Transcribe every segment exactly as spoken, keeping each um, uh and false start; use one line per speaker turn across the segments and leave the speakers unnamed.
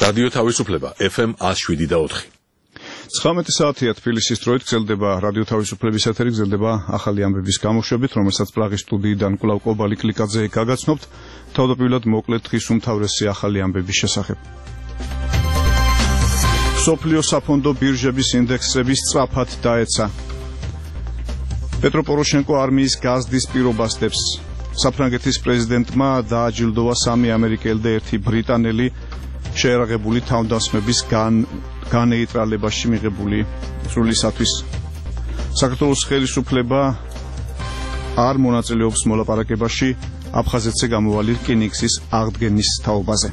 რადიო თავისუფლება ეფ ემ one oh seven და four.
ცხრამეტი საათია თბილისის დროით გრძელდება რადიო თავისუფლების ეთერი, გრძელდება ახალი ამბების გამოშვებით, რომელსაც პრაღის სტუდიიდან კვლავ კობალი კლიკაძე გაგაცნობთ. თავდაპირველად მოკლედ დღის უმთავრესი ახალი ამბების შესახებ. მსოფლიო საფონდო ბირჟების ინდექსების სწრაფად დაეცა. პეტრო პოროშენკო არმიის გაზრდის პირობას დებს. საფრანგეთის პრეზიდენტმა დააჯილდოვა სამი ამერიკელი და ერთი ბრიტანელი შეერაღებული თავდასხმების განეიტრალებაში მიღებული სრულისათვის. საქართველოს ხელისუფლება არ მონაწილეობს მოლაპარაკებაში აფხაზეთზე გამოვალი რკინიგზის აღდგენის თაობაზე.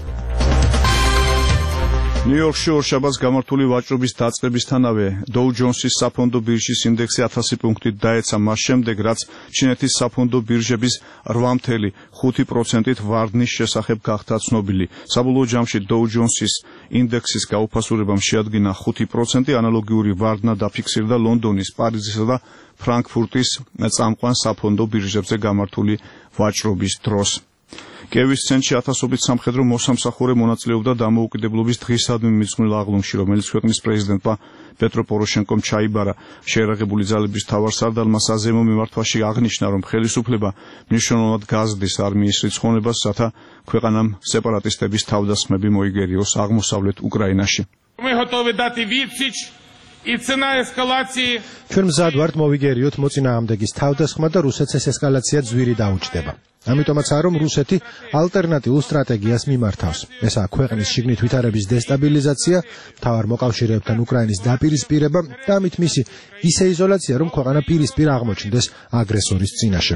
ნიუ-იორკში ორშაბათს გამართული ვაჭრობის დაწყებისთანავე დოუ ჯონსის საფონდო ბირჟის ინდექსი ათასი პუნქტით დაეცა მას შემდეგ, რაც ჩინეთის საფონდო ბირჟების რვა ფاصლე ხუთი პროცენტით ვარდნის შესახებ გახდა ცნობილი. საბოლოო ჯამში დოუ ჯონსის ინდექსის გაუფასურებამ შეადგინა ხუთი პროცენტი, ანალოგიური ვარდნა დაფიქსირდა ლონდონის, პარიზისა და ფრანკფურტის წამყვან საფონდო ბირჟებზე გამართული ვაჭრობის დროს. კიევის ცენტრში ათასობით სამხედრო მოსამსახურე მონაწილეობდა დამოუკიდებლობის დღისადმი მიძღვნილ აღლუმში, რომელიც ქვეყნის პრეზიდენტმა პეტრო პოროშენკომ ჩაიბარა. შეერაღებული ძალების მთავარსარდალმა საზეიმო მიმართვაში აღნიშნა, რომ ხელისუფლება მნიშვნელოვნად გაზრდის არმიის რიცხოვნებას, რათა ქვეყანამ სეპარატისტების თავდასხმები მოიგერიოს აღმოსავლეთ უკრაინაში.
ჩვენ მზად ვართ მოვიგერიოთ მოწინააღმდეგის თავდასხმა და რუსეთს ეს ესკალაცია ძვირი დაუჯდება. ამიტომაცაა, რომ რუსეთი ალტერნატიულ სტრატეგიას მიმართავს. ესაა ქვეყნის შიგნით ვითარების დესტაბილიზაცია, მთავარ მოკავშირეებთან უკრაინის დაპირისპირება და ამით მისი ისე იზოლაცია, რომ ქვეყანა პირისპირ აღმოჩნდეს აგრესორის წინაშე.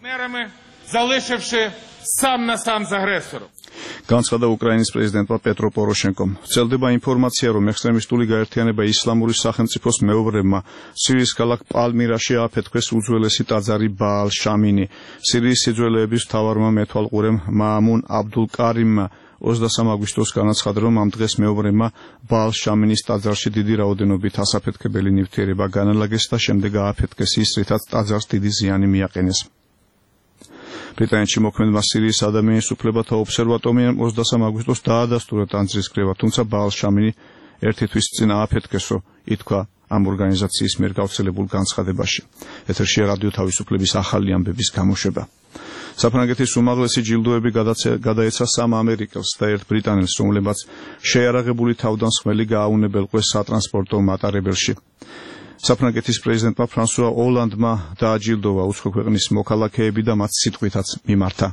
განცხადა უკრაინის პრეზიდენტმა პეტრო პოროშენკომ. ვრცელდება ინფორმაცია, რომ ექსტრემისტული გაერთიანება ისლამური სახელმწიფოს მეუღლეებმა სირიის ქალაქ პალმირაში ააფეთქვეს უძველესი ტაძარი ბაალ შამინი. სირიის სიძველეების მთავარმა მეთვალყურემ მაამუნ აბდულ კარიმმა ოცდასამი აგვისტოს განაცხადა, რომ ამ დღეს მეუღლეებმა ბაალ შამინის ტაძარში დიდი რაოდენობით ასაფეთქებელი ნივთიერება განალაგეს და შემდეგ ააფეთქეს ის, რითაც ტაძარს დიდი ზიანი მიაყენეს. ბრიტანეთში მოქმედმა სირიის ადამიანის უფლებათა ობსერვატორიამ ოცდასამი აგვისტოს დაადასტურა ტაძრის კრება, თუმცა ბაალ შამინი ერთი თვის წინ ააფეთქესო, ითქვა ამ ორგანიზაციის მიერ გავრცელებულ განცხადებაში. ეთერშია რადიო თავისუფლების ახალი ამბების გამოშვება. საფრანგეთის უმაღლესი ჯილდოები გადაეცა სამ ამერიკელს და ერთ ბრიტანელს, რომლებმაც შეიარაღებული თავდასხმელი გააუნებელყვეს სატრანსპორტო მატარებელში. საფრანგეთის პრეზიდენტმა ფრანსუა ოლანდმა დააჯილდოვა უცხო ქვეყნის მოქალაქეები და მათ სიტყვითაც მიმართა.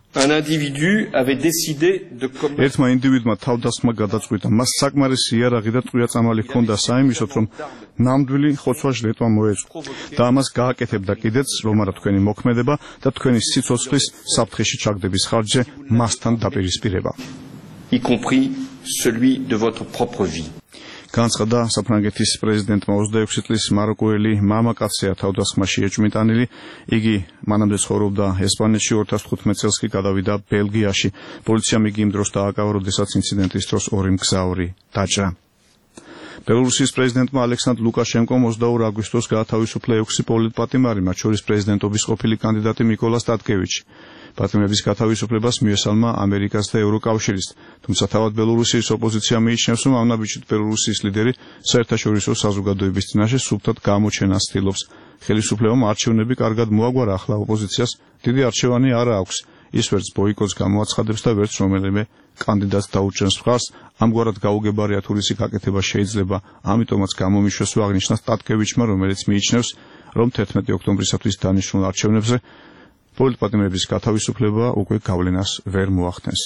ერთმა ინდივიდმა თავდასხმა გადაწყვიტა. მას საკმარისი იარაღი და ტყვია წამალი ჰქონდა საიმისოდ, რომ ნამდვილი ხოცვა-ჟლეტვა მოეწყო და ამას გააკეთებდა კიდეც, რომ არა თქვენი მოქმედება და თქვენი სიცოცხლის საფრთხეში ჩაგდების ხარჯზე მასთან დაპირისპირება.
y compris celui de votre propre vie.
განცხადა საფრანგეთის პრეზიდენტმა. ოცდაექვსი წლის მაროკოელი მამაკაცია თავდასხმაში ეჭვმიტანილი. იგი მანამდე ცხოვრობდა ესპანეთში, ორი ათას თხუთმეტ წელს კი გადავიდა ბელგიაში. პოლიციამ იგი იმ დროს დააკავა, როდესაც ინციდენტის დროს ორი მგზავრი დაჭრა. ბელორუსიის პრეზიდენტმა ალექსანდრ ლუკაშენკომ ოცდაორი აგვისტოს გაათავისუფლა ექვსი პოლიტპატიმარი, მათ შორის პრეზიდენტობის ყოფილი კანდიდატი მიკოლა სტატკევიჩი. პატიმრების გათავისუფლებას მიესალმა ამერიკას და ევროკავშირის, თუმცა თავად ბელორუსიის ოპოზიცია მიიჩნევს, რომ ამნაბიჯით ბელორუსიის ლიდერი საერთაშორისო საზოგადოების წინაშე სუფთად გამოჩენას ცდილობს. ხელისუფლებამ არჩევნები კარგად მოაგვარა, ახლა ოპოზიციას დიდი არჩევანი არ აქვს. ის ვერც ბოიკოტს გამოაცხადებს და ვერც რომელიმე კანდიდატს დაუჭერს მხარს. ამგვარად გაუგებარი ათურისი გაკეთება შეიძლება, ამიტომაც გამომიშვეს აღნიშნა სტატკევიჩმა, რომელიც მიიჩნევს, რომ თერთმეტი ოქტომბრისათვის დანიშნულ არჩევნებზე პოლიტპატიმრების გათავისუფლება უკვე გავლენას ვერ მოახდენს.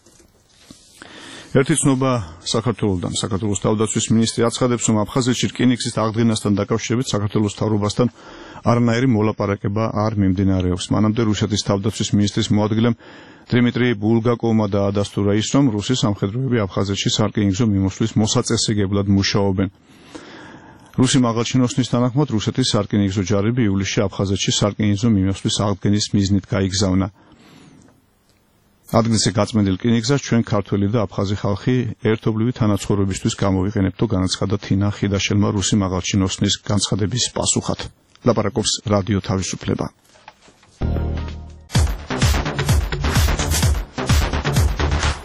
ერთი ცნობა საქართველოსდან. საქართველოს თავდაცვის მინისტრი აცხადებს, რომ აფხაზეთში რკინიგზის აღდგენასთან დაკავშირებით საქართველოს მთავრობასთან არანაირი მოლაპარაკება არ მიმდინარეობს. მანამდე რუსეთის თავდაცვის მინისტრის მოადგილემ დიმიტრი ბულგაკოვმა დაადასტურა ის, რომ რუსი სამხედროები აფხაზეთში სარკინიგზო მიმოსვლის მოსაწესრიგებლად მუშაობენ. რუსი მაღალჩინოსნის თანახმად რუსეთის სარკინიგზო ჯარები ივლისში აფხაზეთში სარკინიგზო მიმოსვლის აღდგენის მიზნით გაიგზავნა. ადგილზე გაწმენდილ რკინიგზას ჩვენ ქართველი და აფხაზი ხალხი ერთობლივი თანაცხოვრებისთვის გამოვიყენებთ, განაცხადა თინა ხიდაშელმა რუსი მაღალჩინოსნის განცხადების პასუხად. ლაპარაკობს რადიო თავისუფლება.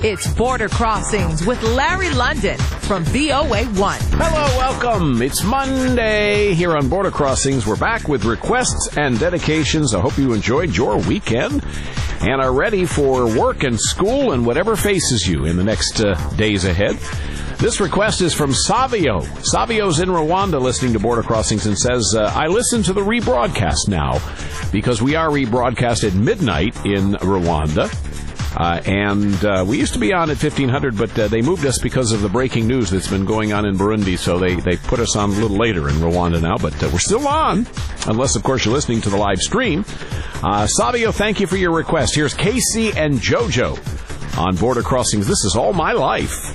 It's Border Crossings with Larry London from V O A one.
Hello, welcome. It's Monday here on Border Crossings. We're back with requests and dedications. I hope you enjoyed your weekend and are ready for work and school and whatever faces you in the next uh, days ahead. This request is from Savio. Savio's in Rwanda listening to Border Crossings and says, uh, I listen to the rebroadcast now because we are rebroadcast at midnight in Rwanda. Uh, and uh, we used to be on at fifteen hundred, but uh, they moved us because of the breaking news that's been going on in Burundi, so they, they put us on a little later in Rwanda now, but uh, we're still on, unless, of course, you're listening to the live stream. Uh, Savio, thank you for your request. Here's Casey and JoJo on Border Crossings. This is All My Life.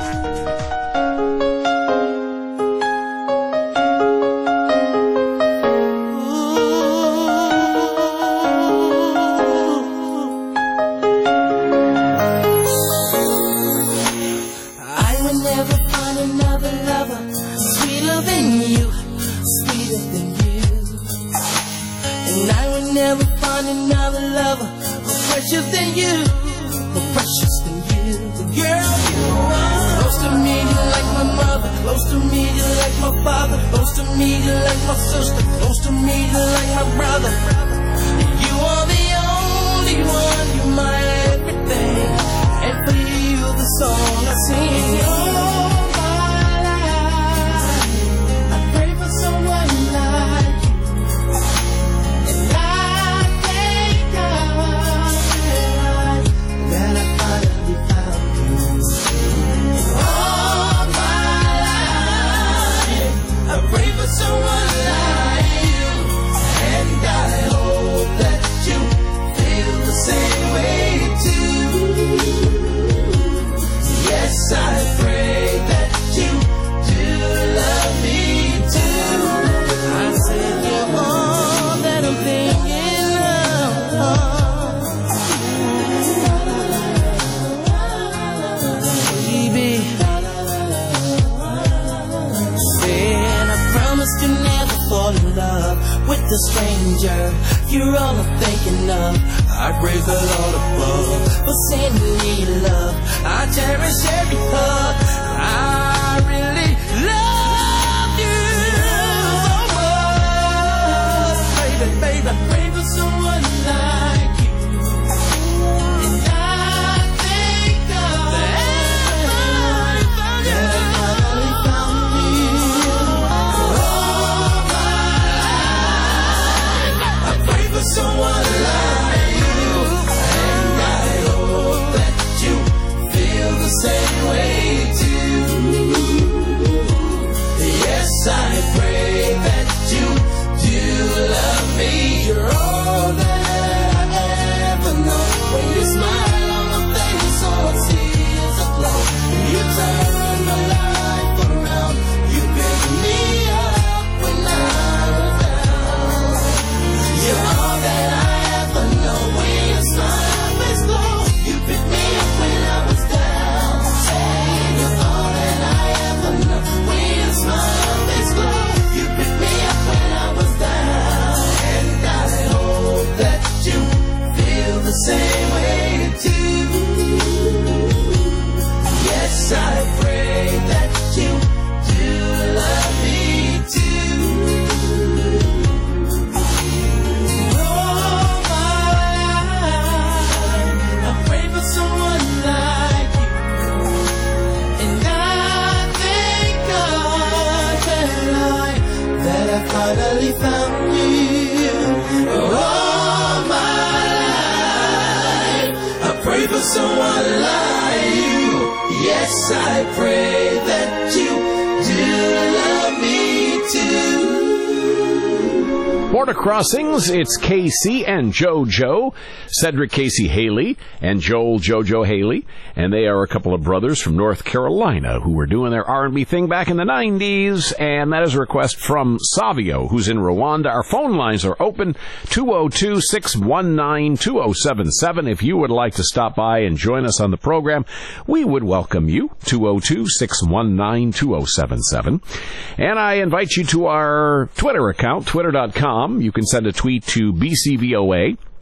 Border Crossings, it's Casey and JoJo, Cedric Casey Haley and Joel JoJo Haley, and they are a couple of brothers from North Carolina who were doing their R and B thing back in the nineties, and that is a request from Savio, who's in Rwanda. Our phone lines are open, two oh two, six one nine, two oh seven seven. If you would like to stop by and join us on the program, we would welcome you, two oh two, six one nine, two oh seven seven. And I invite you to our Twitter account, twitter dot com. You can send a tweet to B C V O A.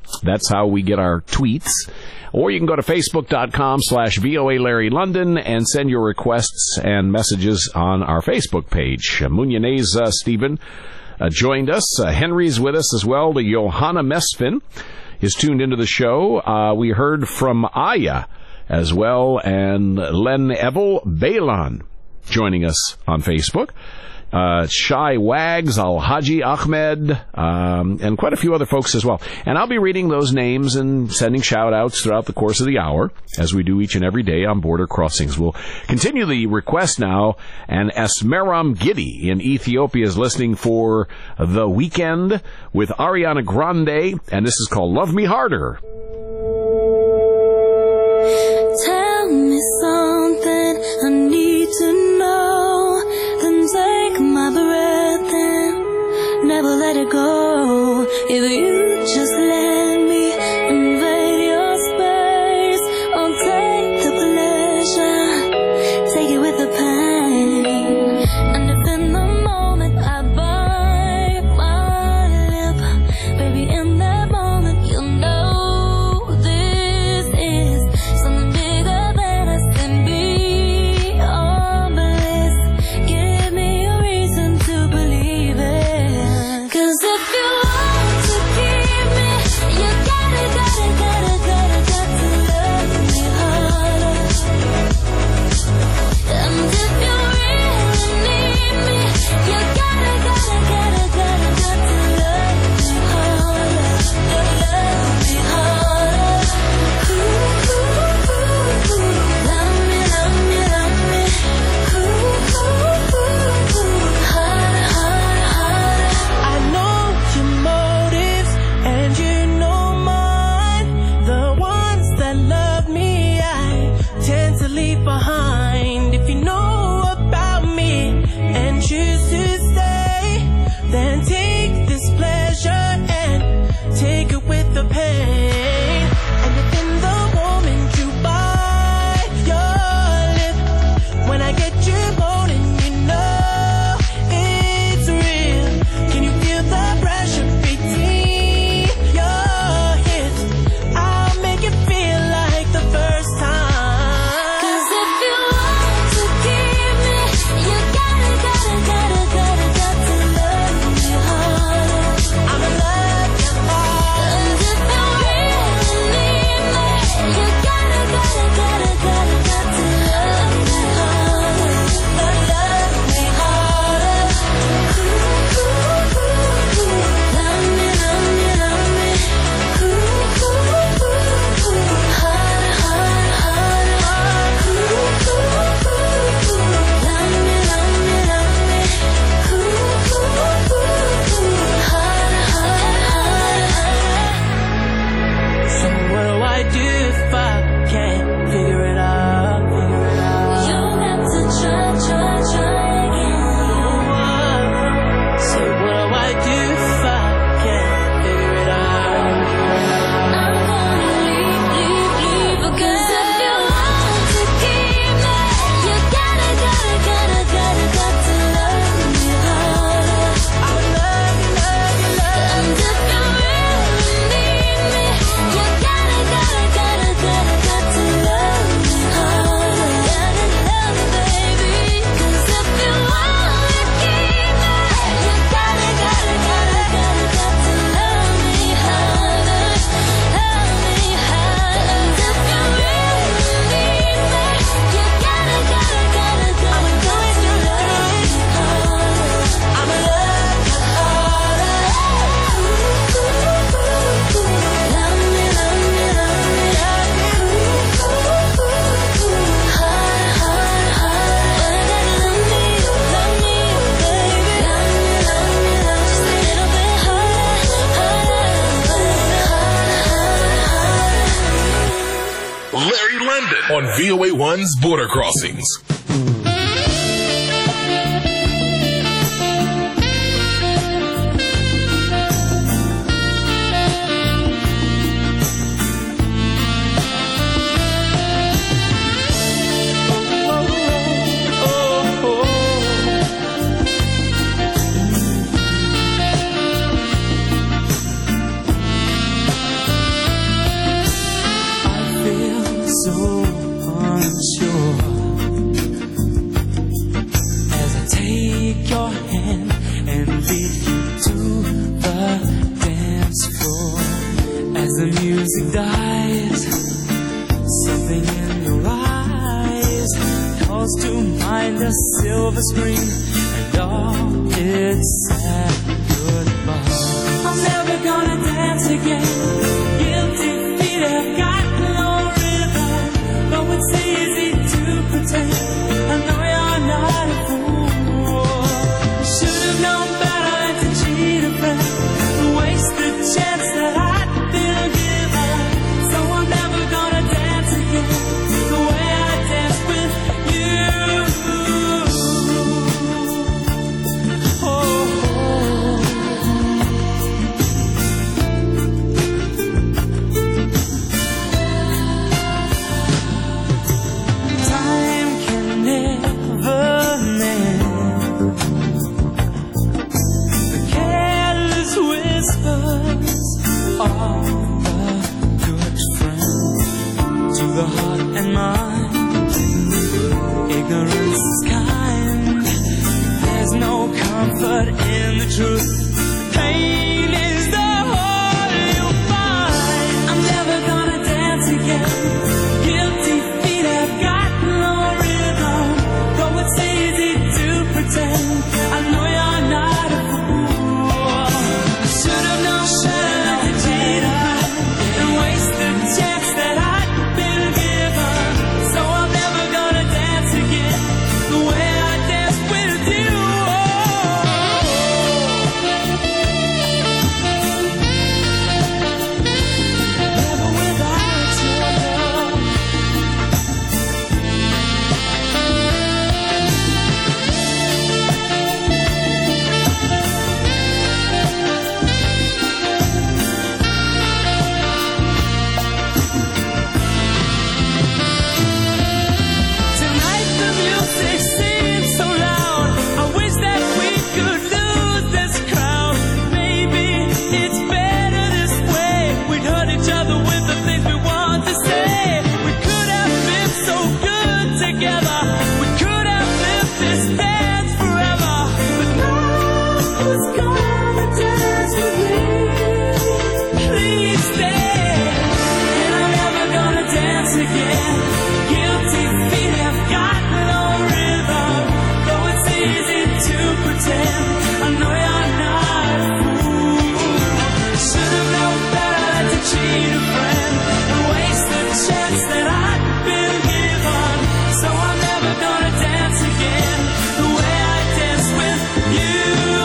That's how we get our tweets. Or you can go to facebook.com slash VOA Larry London and send your requests and messages on our Facebook page. Uh, Munyanez uh, Stephen uh, joined us. Uh, Henry's with us as well. The Johanna Mesfin is tuned into the show. Uh, we heard from Aya as well, and Len Evel Bailan joining us on Facebook. Uh, Shai Wags, Al-Haji Ahmed, um, and quite a few other folks as well. And I'll be reading those names and sending shout-outs throughout the course of the hour, as we do each and every day on Border Crossings. We'll continue the request now, and Esmeram Giddy in Ethiopia is listening for The Weekend with Ariana Grande, and this is called Love Me Harder.
Tell me something I need to know, then take my breath and never let it go. If you just let me invade your space, I'll take the pleasure, take it with the pain. And if in the moment I bite my lip, baby, in that moment you'll know this is something bigger than us and beyond bliss. Give me a reason to believe it. 'Cause if you want to keep me, you gotta, gotta, gotta, gotta, got to love me harder. And if you really need me, you gotta, gotta, gotta, gotta, got to love me harder. Love me harder. Ooh, ooh, ooh, ooh. Love me, love me, love me. Ooh, ooh, ooh, ooh. Harder, harder, harder.
I know your motives and you know mine. The ones that love me, I tend to leave behind. If you know about me and choose to stay, then take this pleasure and take it with the pain. And if in the moment you bite your lip, when I get you moaning, you know it's real. Can you feel the pressure between your hips? I'll make it feel like the first time.
'Cause if you want to keep me, you gotta, gotta, gotta, gotta, got to love me harder.
I'ma love you hard.
And if you really need me, you gotta, gotta, gotta, gotta, got to love me harder. Love me harder. Ooh, ooh, ooh, ooh. Love me, love me, love me. Ooh, ooh, ooh, ooh. Harder, harder, harder. Ooh, ooh, ooh, ooh. Love me, love me, love me. Ooh, ooh, ooh, ooh. Harder, harder, harder.
So what do I do if I can't figure it out? Figure it out.
You have to try, try, try again.
So what do I do if I can't figure it out?
I'm gonna leave, leave, leave again. 'Cause if you want to keep me, you gotta, gotta, gotta, gotta, got to love me harder.
I love you, love you, love
And if you really need me, you gotta, gotta, gotta, gotta, got to love me harder. Gotta love me, baby. 'Cause if you want to keep me, you gotta, gotta, gotta, gotta, got to love me harder. Love me harder. And if you really need me, you gotta, gotta, gotta, gotta, got to love me harder.
I'ma love you harder.
Ooh, ooh, ooh, ooh. Love me, love me, love me. Ooh, ooh, ooh, ooh. Harder, harder, harder. Love me, love me, baby. Love me, love me, love me. Just a little bit harder, harder, harder, harder.
Larry London on V O A one's Border Crossings.
the music dies, something in your eyes calls to mind a silver screen and all its sad goodbye. I'm never gonna dance again. Guilty feet have got no rhythm, though it's easy to pretend. I know you're not a fool. Should have known better than to cheat a friend, to waste the chance that I'd been given. So I'm never gonna dance again the way I danced with you. Oh, time can never mend the careless whispers of a good friend. To the heart and mind, ignorance is kind. There's no comfort in the truth. Pain is the whole you'll find. I'm never gonna dance again. Guilty feet have got no rhythm, though it's easy to pretend. I know you're not a fool. I should have known better than to cheat a friend and waste the chance that I'd been given. So I'm never gonna dance again the way I danced with you. Never without your love. Tonight the music seems so loud. I wish that we could lose this crowd. Maybe it's better this way. We'd hurt each other with the things we want to say. We could have been so good together. We could have lived this dance forever. But now who's gonna dance with me? Please stay. And I'm never gonna dance again. Guilty feet have got no rhythm, though it's easy to pretend. I know you're not a fool. Should have known better than to cheat a friend and waste the chance that I'd been given. So I'm never gonna dance again the way I danced with you.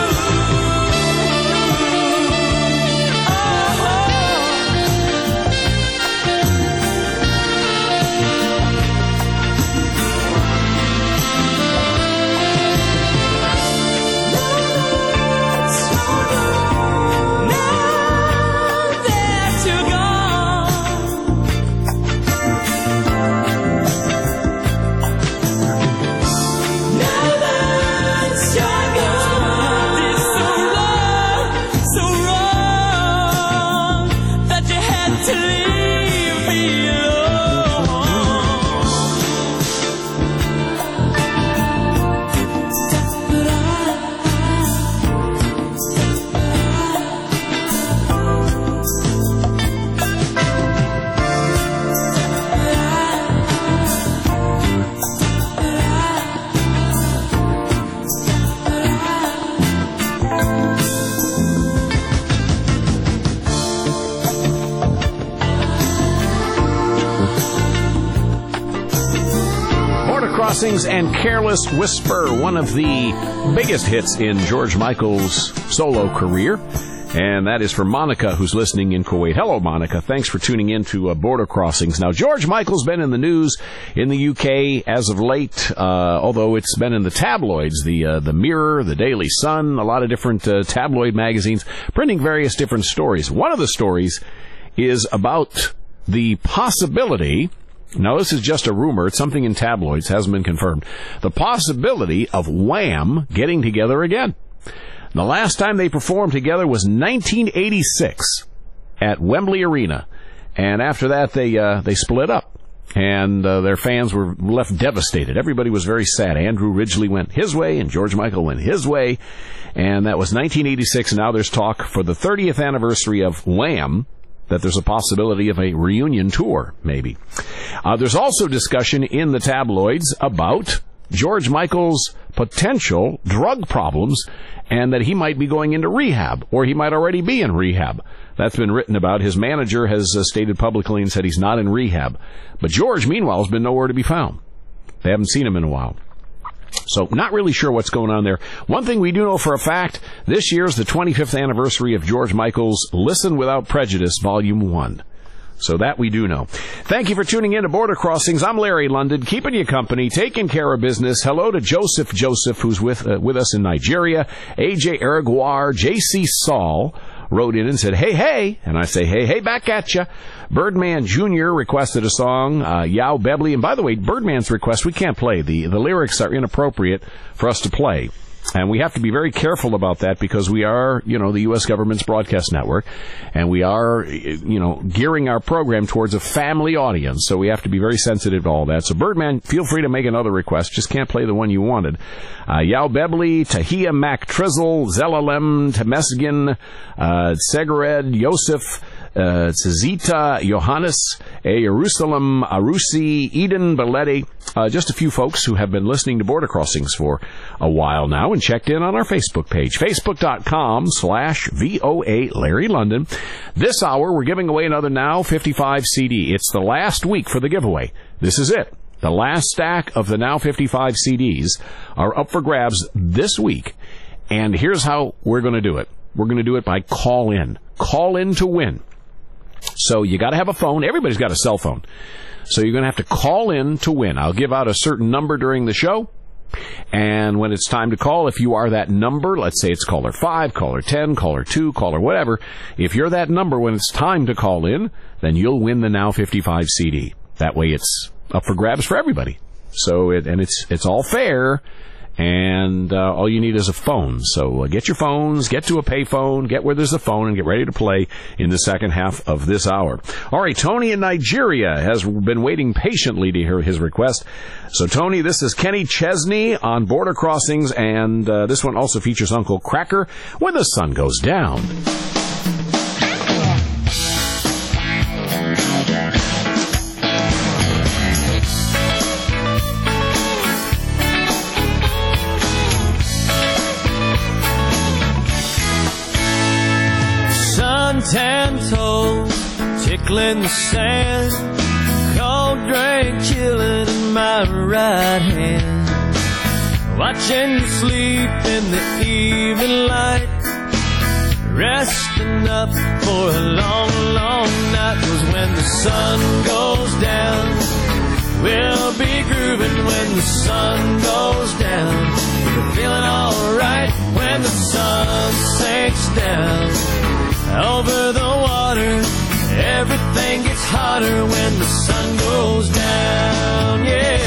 Crossings and Careless Whisper, one of the biggest hits in George Michael's solo career. And that is for Monica, who's listening in Kuwait. Hello, Monica. Thanks for tuning in to uh, Border Crossings. Now, George Michael's been in the news in the U K as of late, uh, although it's been in the tabloids, the uh, the Mirror, the Daily Sun, a lot of different uh, tabloid magazines, printing various different stories. One of the stories is about the possibility, now this is just a rumor, it's something in tabloids, hasn't been confirmed, the possibility of Wham getting together again. The last time they performed together was nineteen eighty-six at Wembley Arena, and after that they uh, they split up, and uh, their fans were left devastated. Everybody was very sad. Andrew Ridgeley went his way, and George Michael went his way, and that was nineteen eighty-six. And now there's talk for the thirtieth anniversary of Wham that there's a possibility of a reunion tour, maybe. Uh, there's also discussion in the tabloids about George Michael's potential drug problems and that he might be going into rehab, or he might already be in rehab. That's been written about. His manager has uh, stated publicly and said he's not in rehab. But George, meanwhile, has been nowhere to be found. They haven't seen him in a while. So not really sure what's going on there. One thing we do know for a fact, this year is the twenty-fifth anniversary of George Michael's Listen Without Prejudice, Volume one. So that we do know. Thank you for tuning in to Border Crossings. I'm Larry London, keeping you company, taking care of business. Hello to Joseph Joseph, who's with uh, with us in Nigeria. A J Eriguar, J C Saul wrote in and said, hey, hey. And I say, hey, hey, back at ya. Birdman Junior requested a song, uh, Yao Bebley. And by the way, Birdman's request, we can't play. The, the lyrics are inappropriate for us to play. And we have to be very careful about that because we are, you know, the U S government's broadcast network, and we are, you know, gearing our program towards a family audience. So we have to be very sensitive to all that. So Birdman, feel free to make another request. Just can't play the one you wanted. Uh, Yao Bebley, Tahia Mac Trizzle, Zelalem, Temesgin, uh, Segared, Yosef, Uh, Tzizita, Johannes, A. Jerusalem, Arusi, Eden, Belletti, uh, just a few folks who have been listening to Border Crossings for a while now and checked in on our Facebook page, facebook.com slash VOA Larry London. This hour, we're giving away another Now fifty-five C D. It's the last week for the giveaway. This is it. The last stack of the Now fifty-five C Ds are up for grabs this week. And here's how we're going to do it. We're going to do it by call in. Call in to win. So you got to have a phone. Everybody's got a cell phone. So you're going to have to call in to win. I'll give out a certain number during the show. And when it's time to call, if you are that number, let's say it's caller five, caller ten, caller two, caller whatever. If you're that number when it's time to call in, then you'll win the Now fifty-five C D. That way it's up for grabs for everybody. So it, and it's, it's all fair. And uh, all you need is a phone. So uh, get your phones, get to a payphone, get where there's a phone, and get ready to play in the second half of this hour. All right, Tony in Nigeria has been waiting patiently to hear his request. So, Tony, this is Kenny Chesney on Border Crossings, and uh, this one also features Uncle Cracker, When the Sun Goes Down.
Tan toes, tickling the sand, cold drink chilling in my right hand, watching you sleep in the evening light, resting up for a long, long night. 'Cause when the sun goes down, we'll be grooving. When the sun goes down, we're feeling alright. When the sun sinks down over the water, everything gets hotter when the sun goes down, yeah.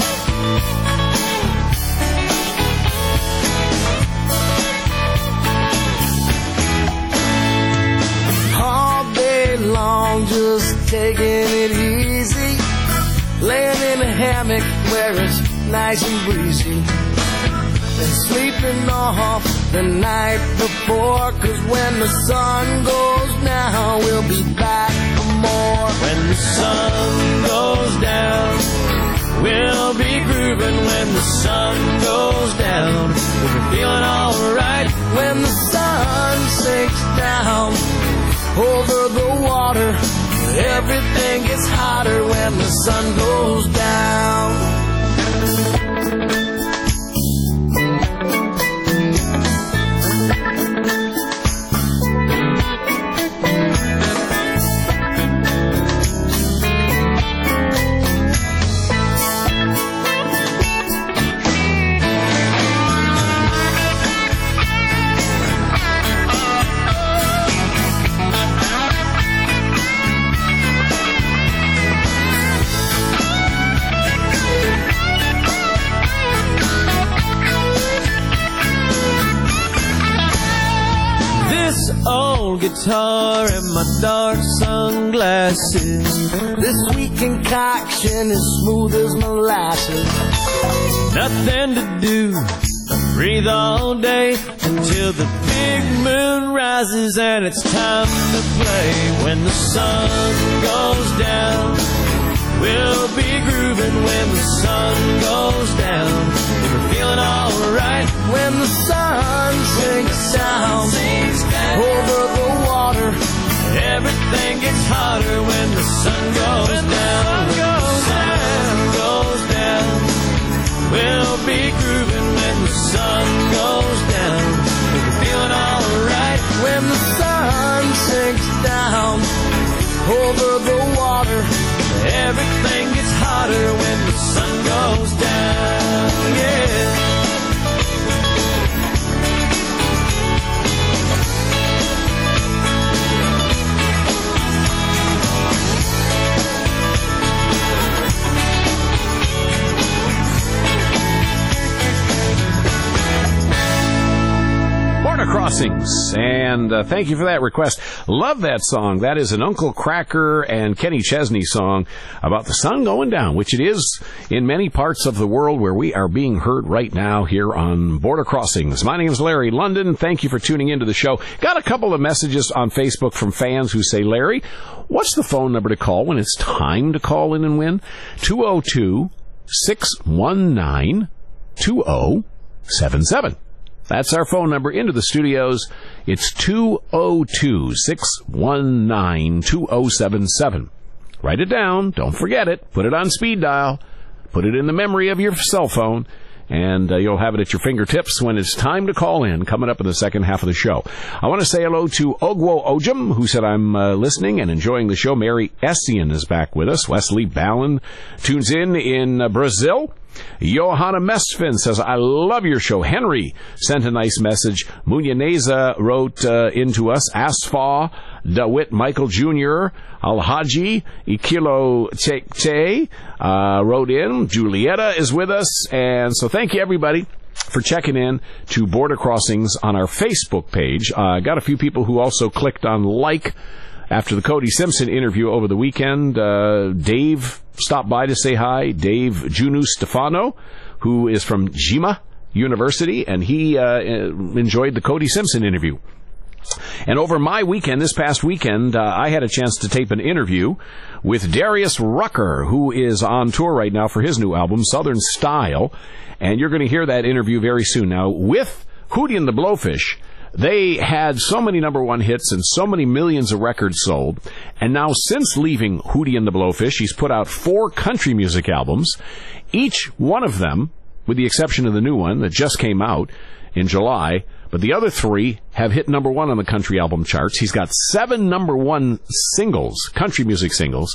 All day long, just taking it easy, laying in a hammock where it's nice and breezy, and sleeping off the night before. 'Cause when the sun goes down, we'll be back for more. When the sun goes down, we'll be grooving. When the sun goes down, we'll be feeling alright. When the sun sinks down over the water, everything gets hotter when the sun goes down. Old guitar and my dark sunglasses, this sweet concoction is smooth as molasses. Nothing to do, breathe all day until the big moon rises and it's time to play. When the sun goes down, we'll be grooving when the sun goes down. We're feeling alright when the sun sinks down over the water. Everything gets hotter when the sun goes when down. The sun goes down. We'll be grooving when the sun goes down. We're feeling alright when the sun sinks down over the water. Everything gets hotter when the sun goes down. Yeah.
Crossings, and uh, thank you for that request. Love that song. That is an Uncle Kracker and Kenny Chesney song about the sun going down, which it is in many parts of the world where we are being heard right now here on Border Crossings. My name is Larry London. Thank you for tuning into the show. Got a couple of messages on Facebook from fans who say, Larry, what's the phone number to call when it's time to call in and win? two oh two, six one nine, two oh seven seven. That's our phone number into the studios. It's two oh two, six one nine, two oh seven seven. Write it down. Don't forget it. Put it on speed dial. Put it in the memory of your cell phone, and uh, you'll have it at your fingertips when it's time to call in, coming up in the second half of the show. I want to say hello to Ogwo Ojum, who said I'm uh, listening and enjoying the show. Mary Essian is back with us. Wesley Ballin tunes in in uh, Brazil. Johanna Mesfin says, I love your show. Henry sent a nice message. Munyaneza wrote uh, into us. Asfa, DeWitt Michael Junior, Alhaji, Ikilo Te uh, wrote in. Julieta is with us. And so thank you, everybody, for checking in to Border Crossings on our Facebook page. I uh, got a few people who also clicked on like after the Cody Simpson interview over the weekend. Uh, Dave stopped by to say hi. Dave Junu Stefano, who is from Jima University, and he uh, enjoyed the Cody Simpson interview. And over my weekend, this past weekend, uh, I had a chance to tape an interview with Darius Rucker, who is on tour right now for his new album, Southern Style. And you're going to hear that interview very soon. Now, with Hootie and the Blowfish, they had so many number one hits and so many millions of records sold. And now, since leaving Hootie and the Blowfish, he's put out four country music albums. Each one of them, with the exception of the new one that just came out in July, but the other three have hit number one on the country album charts. He's got seven number one singles, country music singles,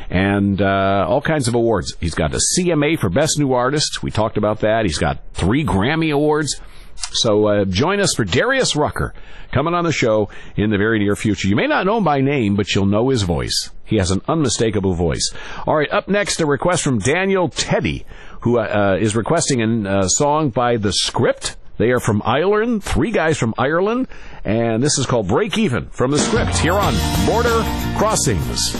and uh, all kinds of awards. He's got a C M A for Best New Artist. We talked about that. He's got three Grammy Awards. So uh, join us for Darius Rucker coming on the show in the very near future. You may not know him by name, but you'll know his voice. He has an unmistakable voice. All right, up next, a request from Daniel Teddy, who uh, is requesting a uh, song by The Script. They are from Ireland, three guys from Ireland, and this is called Break Even from The Script here on Border Crossings.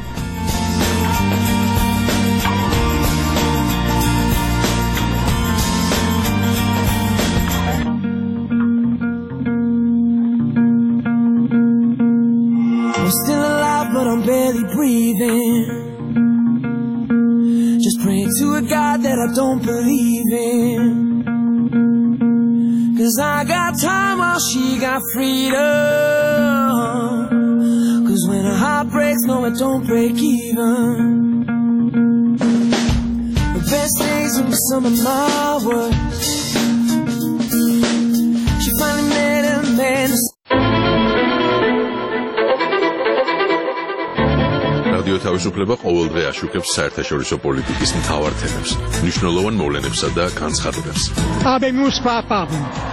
I'm still alive, but I'm barely breathing. Just praying to a God that I don't believe in. Cause I got time while she got freedom. Cause when a heart breaks, no, it don't break even. The best days will be some of my worst. She finally met a man.
რადიო თავისუფლება ყოველდღე აშუქებს საერთაშორისო პოლიტიკის მთავარ თემებს, მნიშვნელოვან მოვლენებსა და განცხადებებს.
Habemos papado.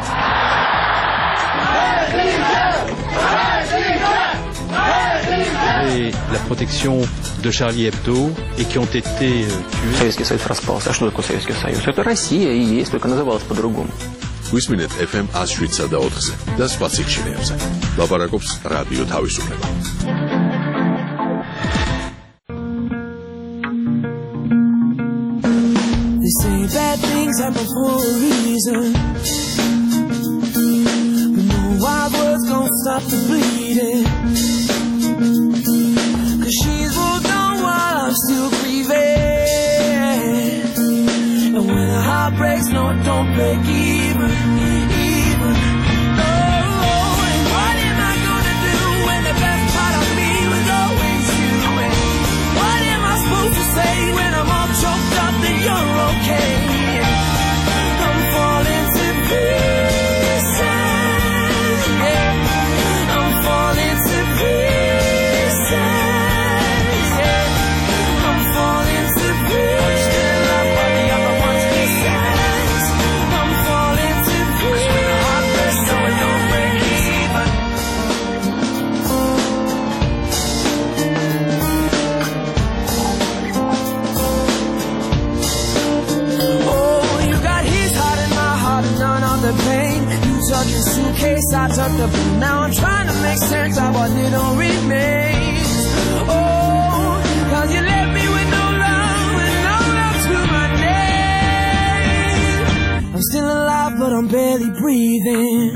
Et la protection de Charlie Hebdo et qui ont été tués.
Советский Союз распался. А что такое Советский Союз? Это Россия и есть, только называлась по-другому.
Висმინეთ эф эм one oh seven და four-ზე და სხვა სიხშირეებზე. ლაპარაკობს რადიო თავისუფლება.
They say bad things happen for a reason, but no wild words gon' stop the bleeding. Cause she's moved on while I'm still grieving. And when a heart breaks, no, it don't break even, even. Oh, and what am I gonna do when the best part of me was always you? And what am I supposed to say when I'm all choked up that you're okay? I'm falling to pieces, yeah. I'm falling to pieces, yeah. I'm falling to pieces. Still up on the other one's pieces. I'm falling to pieces. When the heart breaks, so it don't break even. Oh, you got his heart and my heart and none of the pain. You took your suitcase, I took the blue. Now I'm trying to make sense of what little remains. Oh, cause you left me with no love and no love to my name. I'm still alive, but I'm barely breathing.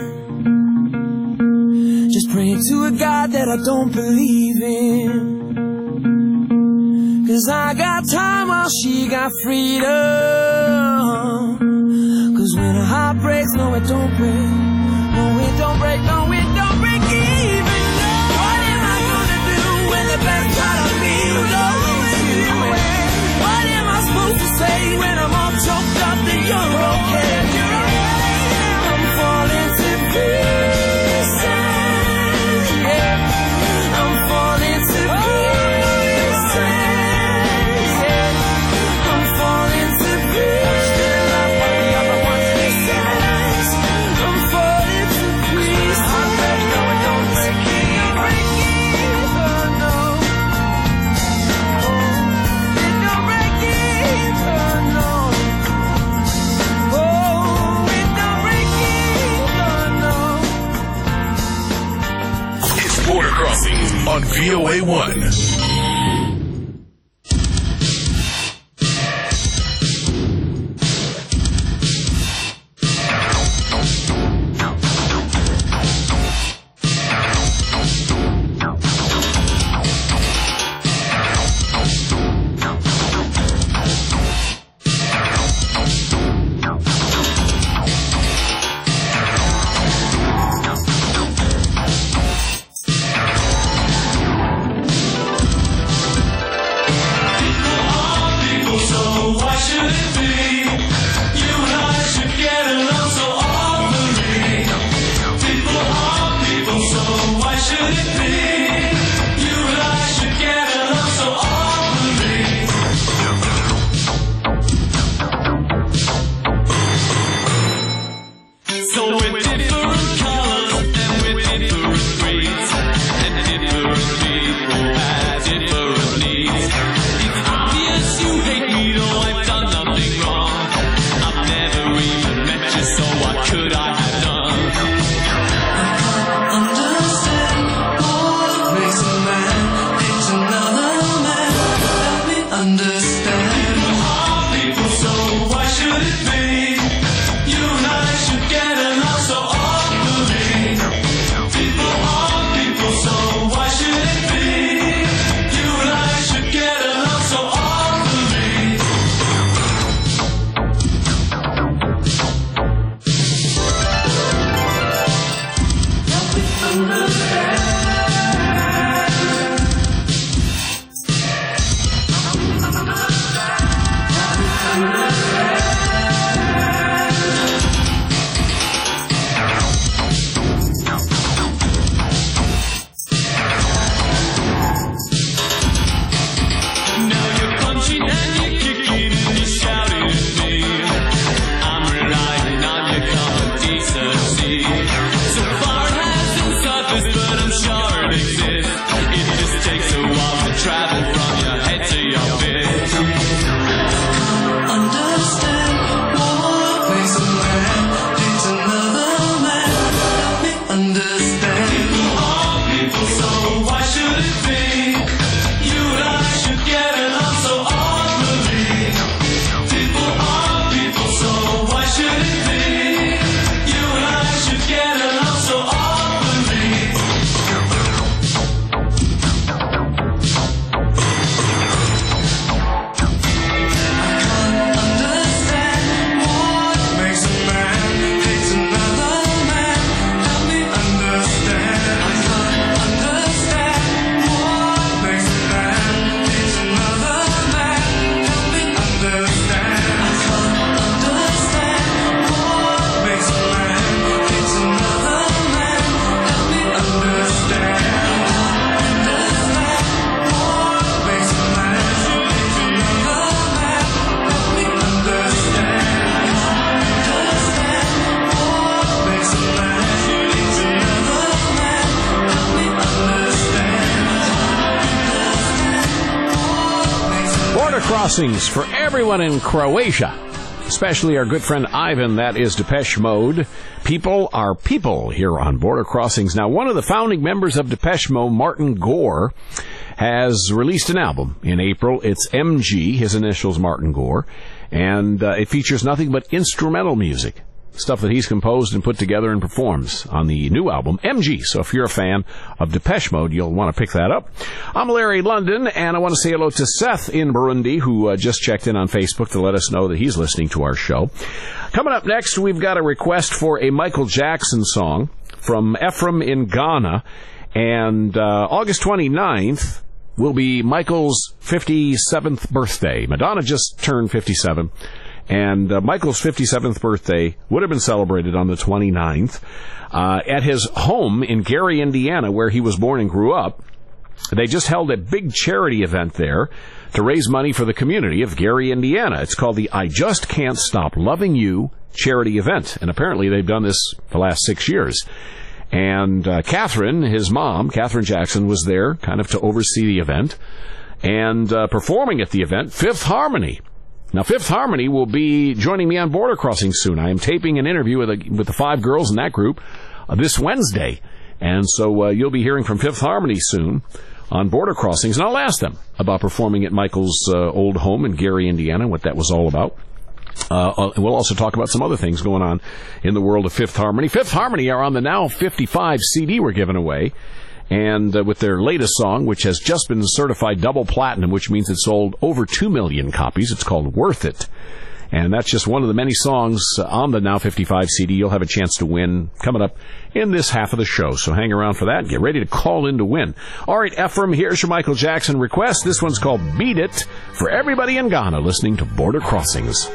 Just praying to a God that I don't believe in. Cause I got time while she got freedom. Cause when a heart breaks, no it don't break. No it don't break, no it don't break even. What am I gonna do when the best part of me was always you? What am I supposed to say when I'm all choked up that you're okay? I'm falling to pieces, yeah. I'm falling to pieces, yeah. I'm falling to pieces. Still up on the other one's pieces. I'm falling to pieces. Heart breaks, no it don't break even. No, it don't break even, no. Oh, it don't break even, no.
It's Border Crossings on V O A one.
Border Crossings for everyone in Croatia, especially our good friend Ivan. That is Depeche Mode. People are people here on Border Crossings. Now, one of the founding members of Depeche Mode, Martin Gore, has released an album in April. It's M G, his initials Martin Gore, and uh, it features nothing but instrumental music, stuff that he's composed and put together and performs on the new album, M G. So if you're a fan of Depeche Mode, you'll want to pick that up. I'm Larry London, and I want to say hello to Seth in Burundi, who uh, just checked in on Facebook to let us know that he's listening to our show. Coming up next, we've got a request for a Michael Jackson song from Ephraim in Ghana, and uh, August twenty-ninth will be Michael's fifty-seventh birthday. Madonna just turned fifty-seven. And uh, Michael's fifty-seventh birthday would have been celebrated on the twenty-ninth uh, at his home in Gary, Indiana, where he was born and grew up. They just held a big charity event there to raise money for the community of Gary, Indiana. It's called the I Just Can't Stop Loving You charity event. And apparently they've done this the last six years. And uh, Catherine, his mom, Catherine Jackson, was there kind of to oversee the event. And uh, performing at the event, Fifth Harmony. Now, Fifth Harmony will be joining me on Border Crossing soon. I am taping an interview with, a, with the five girls in that group uh, this Wednesday. And so uh, you'll be hearing from Fifth Harmony soon on Border Crossings. And I'll ask them about performing at Michael's uh, old home in Gary, Indiana, what that was all about. Uh, and we'll also talk about some other things going on in the world of Fifth Harmony. Fifth Harmony are on the Now fifty-five C D we're giving away. And uh, with their latest song, which has just been certified double platinum, which means it sold over two million copies. It's called Worth It. And that's just one of the many songs on the Now fifty-five C D you'll have a chance to win coming up in this half of the show. So hang around for that and get ready to call in to win. All right, Ephraim, here's your Michael Jackson request. This one's called Beat It for everybody in Ghana listening to Border Crossings.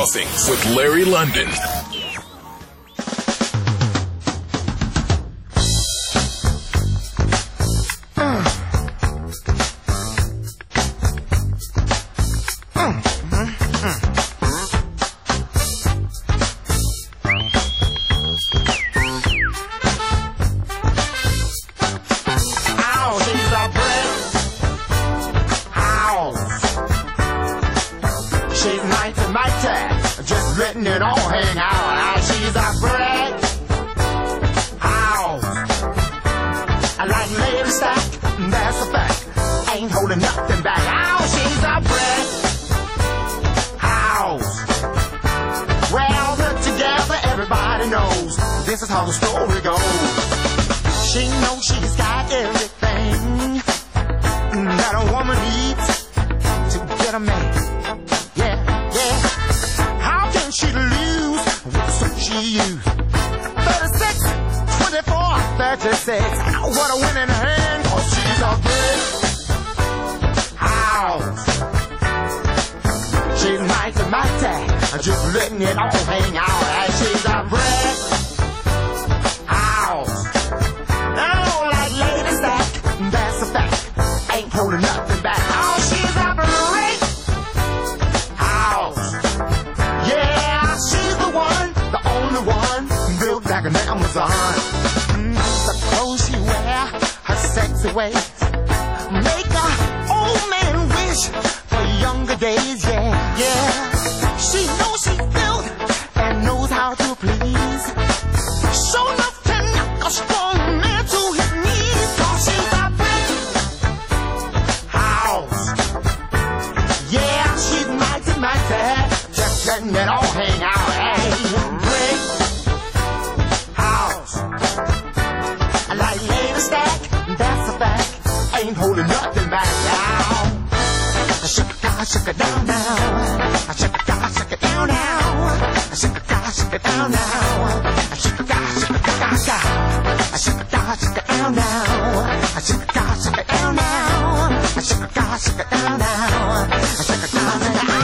Crossings with Larry London.
This is how the story goes. She knows she's got everything that a woman needs to get a man. Yeah, yeah. How can she lose with the suit she used? thirty-six, twenty-four, thirty-six. What a winning hand, cause she's a big house. She's mighty, mighty, just letting it all hang out. And she's a brick holding nothing back. Oh, she's a great house. Yeah, she's the one, the only one built like an Amazon. Mm, the clothes she wear, her sexy ways, make a old man wish for younger days. Yeah, yeah. She knows she's built and knows how to please. Show enough to knock a strong man to his knees. Cause she's a just letting it all hang out. Hey, brick house. I like lady stack, that's a fact. Ain't holding nothing back now. I shake it down, shake it down now. I shake it down, shake it down now. I shake it down, shake it down now. I shake it down, shake it down, down. I shake it down, shake it down now. I shake it down, shake it down now. I shake it down, shake it down now. I shake it down, shake it down.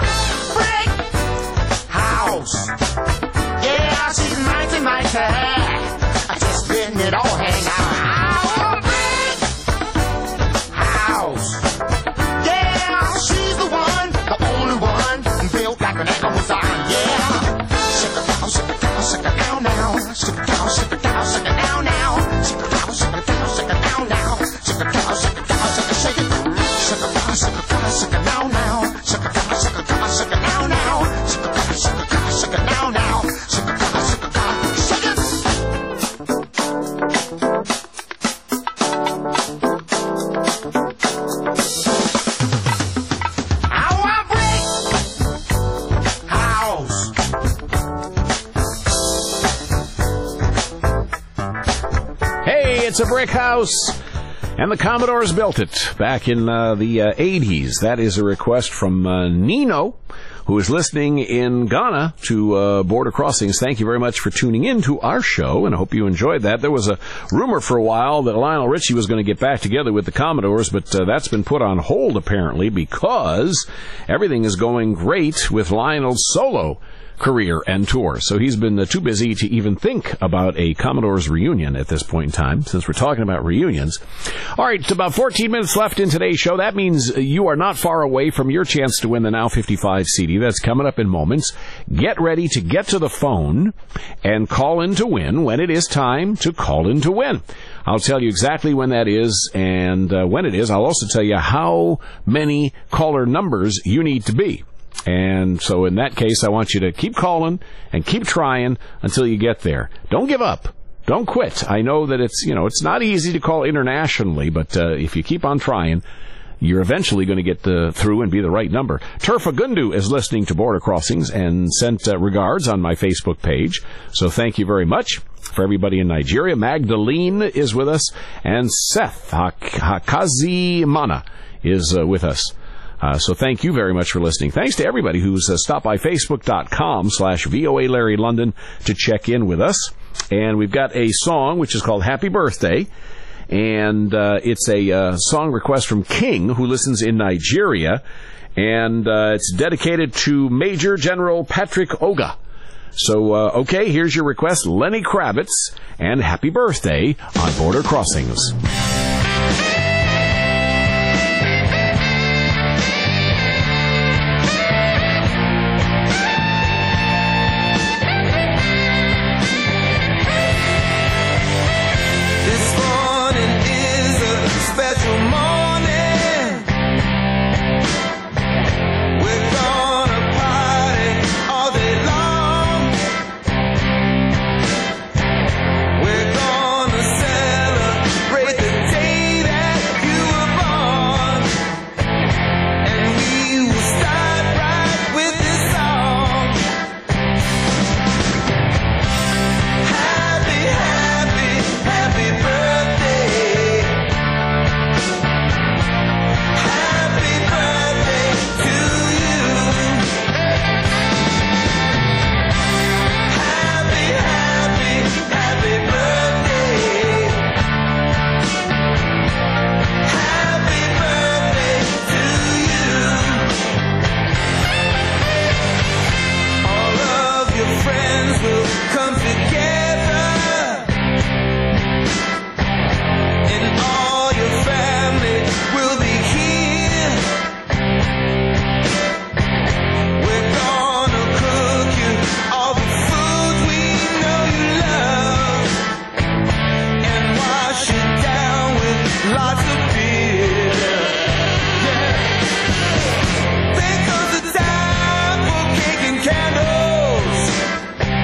Yeah, she's mighty, mighty. I just letting it all hang out. Big house. Yeah, she's the one, the only one built like an Amazon. Yeah, shake it down, shake it down, shake it down now. Shake it down, shake it down, shake it down now. Shake it down, shake it down, shake it down now. Shake it down, shake it down, shake it, shake it. Shake it down, shake it down, shake it down now. Shake it down, shake it down, shake it down now. Shake it down, shake it down, shake it down now. Shake it down, shake it down, shake it. Our brick house.
Hey, it's a brick house. And the Commodores built it back in uh, the uh, eighties. That is a request from uh, Nino, who is listening in Ghana to uh, Border Crossings. Thank you very much for tuning in to our show, and I hope you enjoyed that. There was a rumor for a while that Lionel Richie was going to get back together with the Commodores, but uh, that's been put on hold, apparently, because everything is going great with Lionel's solo career and tour. So he's been uh, too busy to even think about a Commodores reunion at this point in time, since we're talking about reunions. All right, about fourteen minutes left in today's show. That means you are not far away from your chance to win the Now fifty-five C D. That's coming up in moments. Get ready to get to the phone and call in to win when it is time to call in to win. I'll tell you exactly when that is, and uh, when it is, I'll also tell you how many caller numbers you need to be. And so in that case, I want you to keep calling and keep trying until you get there. Don't give up. Don't quit. I know that it's, you know, it's not easy to call internationally, but uh, if you keep on trying, you're eventually going to get the, through and be the right number. Turfa Gundu is listening to Border Crossings and sent uh, regards on my Facebook page. So thank you very much. For everybody in Nigeria, Magdalene is with us, and Seth Hakazimana is uh, with us. Uh, so thank you very much for listening. Thanks to everybody who's uh, stopped by Facebook.com slash VOA Larry London to check in with us. And we've got a song which is called Happy Birthday. and uh, it's a uh, song request from King, who listens in Nigeria, and uh, it's dedicated to Major General Patrick Oga. So, uh, okay, here's your request, Lenny Kravitz, and happy birthday on Border Crossings.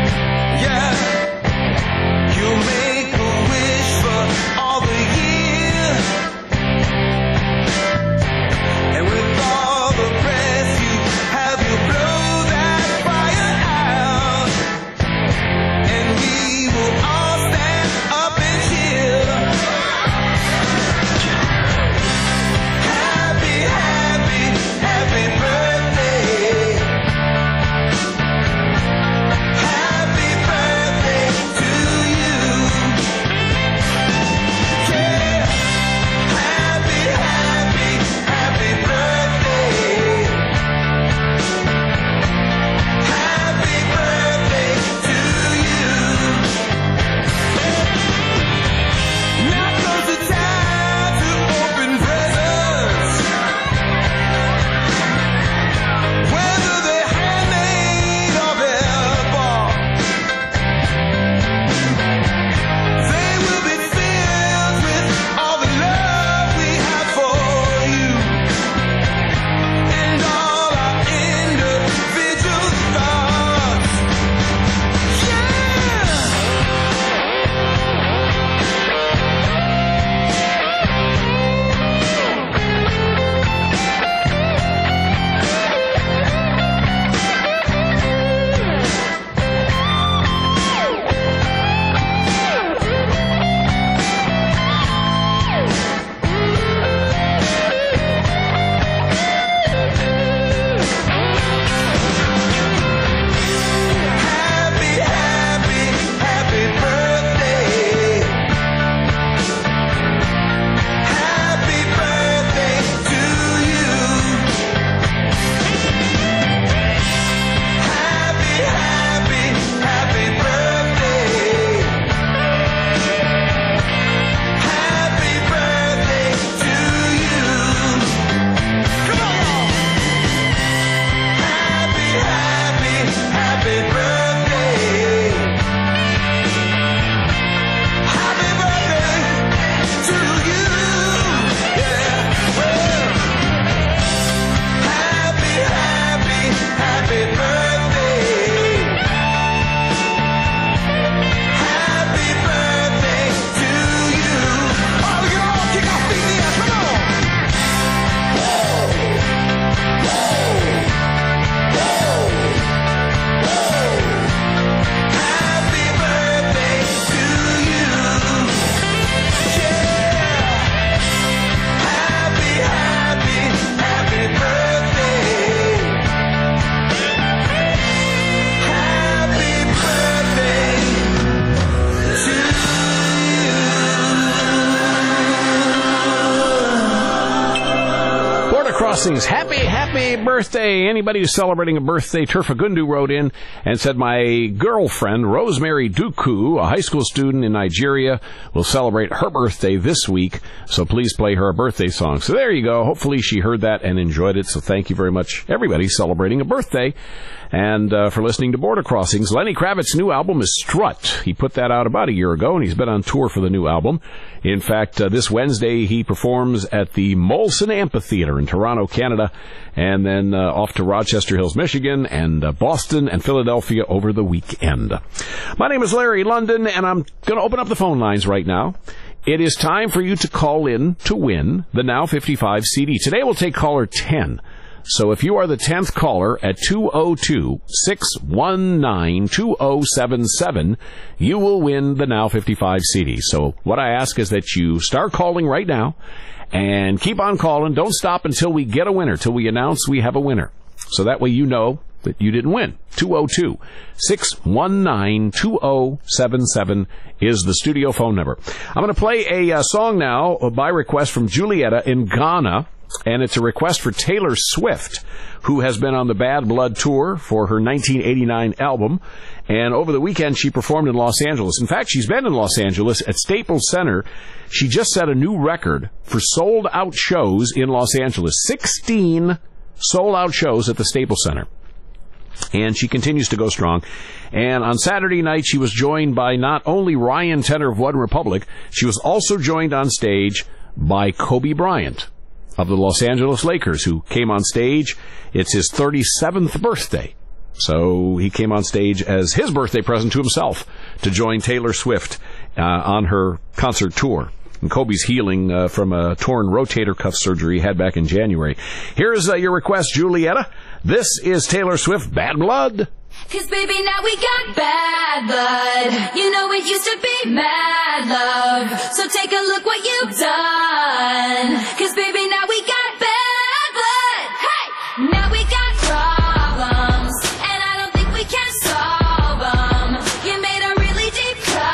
Make a wish for all the years
Crossings. Happy, happy birthday. Anybody who's celebrating a birthday, Turfagundu wrote in and said, my girlfriend, Rosemary Duku, a high school student in Nigeria, will celebrate her birthday this week, so please play her a birthday song. So there you go. Hopefully she heard that and enjoyed it, so thank you very much, everybody celebrating a birthday. And uh, for listening to Border Crossings, Lenny Kravitz's new album is Strut. He put that out about a year ago, and he's been on tour for the new album. In fact, uh, this Wednesday he performs at the Molson Amphitheater in Toronto, Canada, and then uh, off to Rochester Hills, Michigan, and uh, Boston and Philadelphia over the weekend. My name is Larry London, and I'm going to open up the phone lines right now. It is time for you to call in to win the Now fifty-five C D. Today we'll take caller ten. So if you are the tenth caller at two oh two, six one nine, two oh seven seven, you will win the Now fifty-five C D. So what I ask is that you start calling right now and keep on calling. Don't stop until we get a winner, till we announce we have a winner. So that way you know that you didn't win. two oh two, six one nine, two oh seven seven is the studio phone number. I'm going to play a uh, song now by request from Julietta in Ghana. And it's a request for Taylor Swift, who has been on the Bad Blood Tour for her nineteen eighty-nine album. And over the weekend, she performed in Los Angeles. In fact, she's been in Los Angeles at Staples Center. She just set a new record for sold-out shows in Los Angeles. sixteen sold-out shows at the Staples Center. And she continues to go strong. And on Saturday night, she was joined by not only Ryan Tedder of One Republic, she was also joined on stage by Kobe Bryant of the Los Angeles Lakers, who came on stage. It's his thirty-seventh birthday. So he came on stage as his birthday present to himself to join Taylor Swift uh, on her concert tour. And Kobe's healing uh, from a torn rotator cuff surgery he had back in January. Here's uh, your request, Julietta. This is Taylor Swift, Bad Blood.
Cause baby, now we got bad blood. You know it used to be mad love. So take a look what you've done. Cause baby, now we got bad blood. Hey! Now we got problems, and I don't think we can solve them. You made a really deep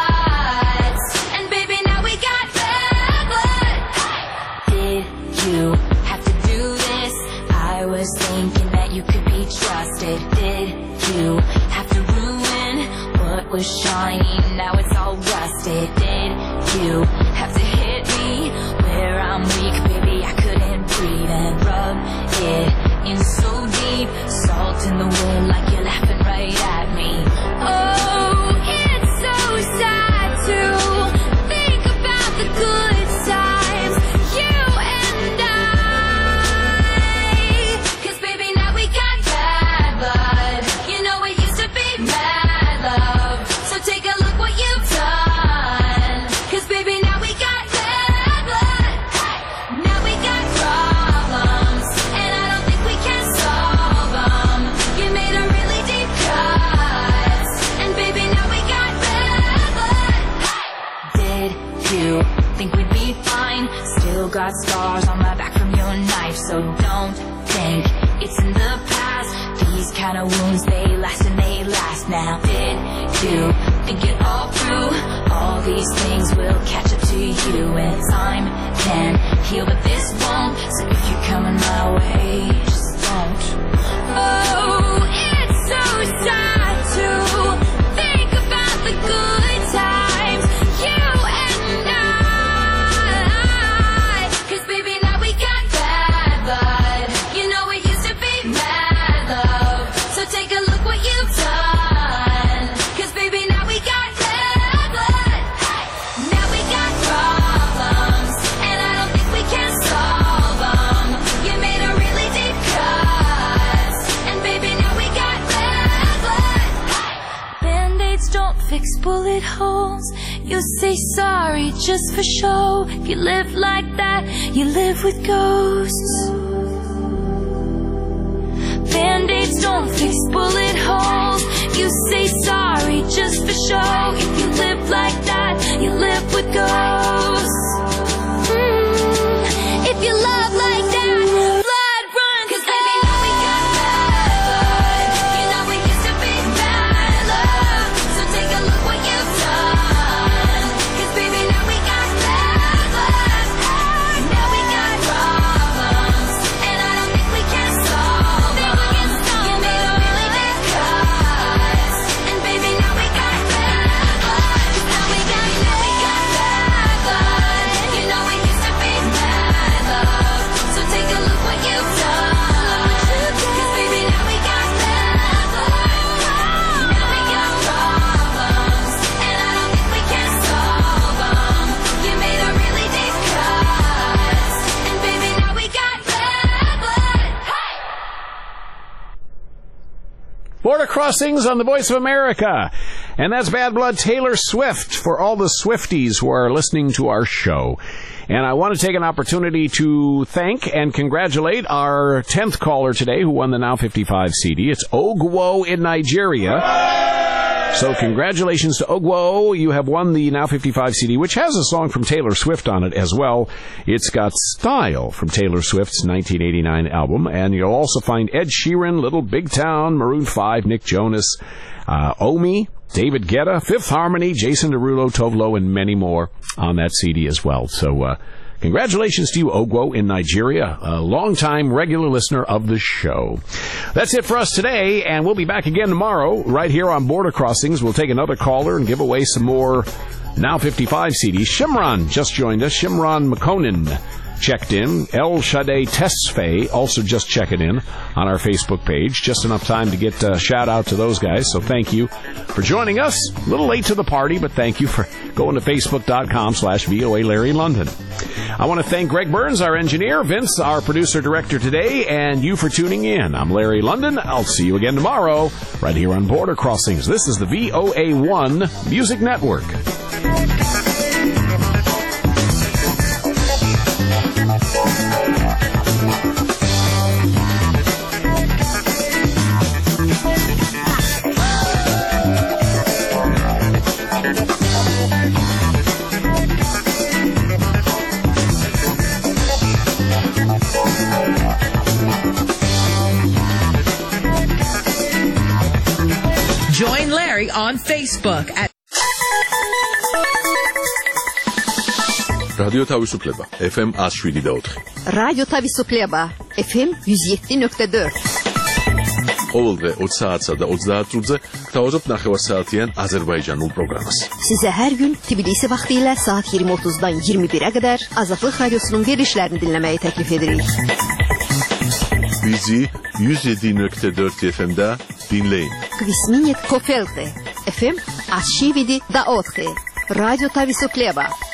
cut, and baby, now we got bad blood. Hey! Did you have to do this? I was thinking that you could be trusted. Did you have to ruin what was shining? Now it's all rusted. Did you have to hit me where I'm weak? Baby, I couldn't breathe and rub it in so deep. Salt in the wind like you're laughing right at me. Oh, it's so sad to think about the good times, you and I. Cause baby, now we got bad blood. You know it used to be mad love. So take a look what you've done. Cause baby, now we got bad blood. Hey! Now we got problems, and I don't think we can solve them. You made a really deep cut, and baby, now we got bad blood. Hey! Did you think we'd be fine? Still got scars on my back from your knife, so don't think it's in the past. These kind of wounds, they last and they last now. Did you think it all through? All these things will catch up to you, and time can heal, but this won't. So if you're coming my way, just don't. Oh, it's so sad to think about the good times, you and I. Cause baby, now we got bad blood. You know it used to be mad love. So take a look what you've done. Cause baby, now we got bad blood. Hey! Now we got problems, and I don't think we can solve them. You made a really deep cut, and baby, now we got bad blood. Hey! Band-aids don't fix bullet holes. You say sorry just for show. If you live like that, you live with ghosts. Band-aids don't fix bullet holes. You say sorry just for show. If you live like that, you live with ghosts. Mm, if you love like that, blood runs. Cause baby, now we got bad blood. You know we used to be bad love. So take a look what you've done. Cause baby, now we got bad blood. Now we got problems, and I don't
Crossings on the Voice of America. And that's Bad Blood Taylor Swift for all the Swifties who are listening to our show. And I want to take an opportunity to thank and congratulate our tenth caller today who won the Now fifty-five C D. It's Ogwo in Nigeria. So congratulations to Ogwo. You have won the Now fifty-five C D, which has a song from Taylor Swift on it as well. It's got Style from Taylor Swift's nineteen eighty-nine album. And you'll also find Ed Sheeran, Little Big Town, Maroon five, Nick Jonas, uh, Omi, David Guetta, Fifth Harmony, Jason Derulo, Tove Lo, and many more on that C D as well. So uh, congratulations to you, Ogwo in Nigeria, a longtime regular listener of the show. That's it for us today, and we'll be back again tomorrow right here on Border Crossings. We'll take another caller and give away some more Now fifty-five C Ds. Shimron just joined us. Shimron McConan checked in. El Shadeh Tesfaye also just checking in on our Facebook page. Just enough time to get a shout out to those guys. So thank you for joining us. A little late to the party, but thank you for going to facebook.com slash VOA Larry London. I want to thank Greg Burns, our engineer, Vince, our producer director today, and you for tuning in. I'm Larry London. I'll see you again tomorrow right here on Border Crossings. This is the V O A one Music Network.
Join Larry on Facebook at
Radio Tavisupleba, F M one oh seven point four.
Radio Tavisupleba, F M one oh seven point four.
ყოველდღე ოცი საათსა და ოცდაათ წუთზე გთავაზობთ ნახევარსაათიან აზერბაიჯანულ პროგრამას.
Sizə hər gün Tbilisi vaxtı ilə saat iyirmi otuzdan iyirmi birə qədər Azadlıq Radiosunun verilişlərini dinləməyi təklif edirik.
Bizi yüz yedi nokta dört F M'də dinləyin.
Kvisminit Kofelte, F M one oh seven point four. Radio Tavisupleba.